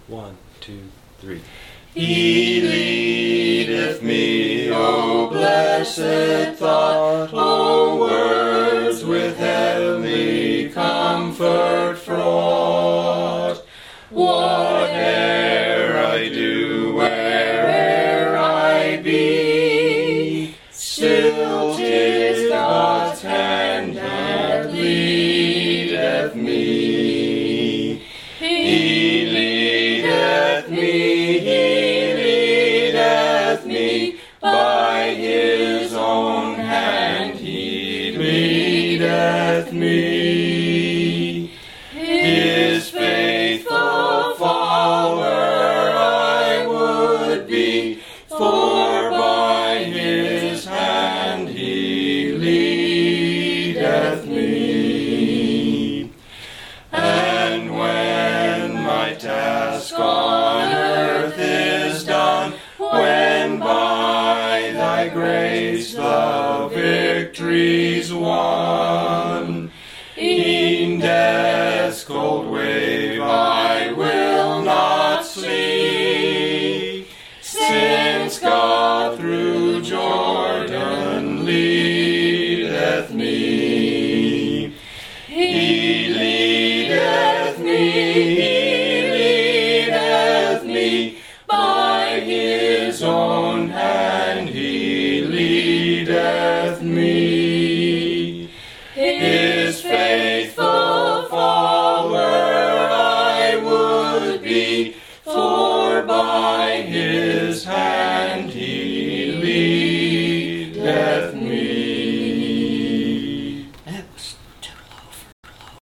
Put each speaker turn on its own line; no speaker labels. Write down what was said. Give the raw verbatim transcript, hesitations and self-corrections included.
One, two, three.
He leadeth me, O blessed thought, O words with heavenly comfort fraught. Whate'er I do, where'er I be, still 'tis God's hand that leadeth me. He leadeth me, He leadeth me, by His own hand He leadeth me. His faithful follower I would be, for by His hand He leadeth me. And when my task on earth is done, when by Thy grace the victory's won, in death's cold way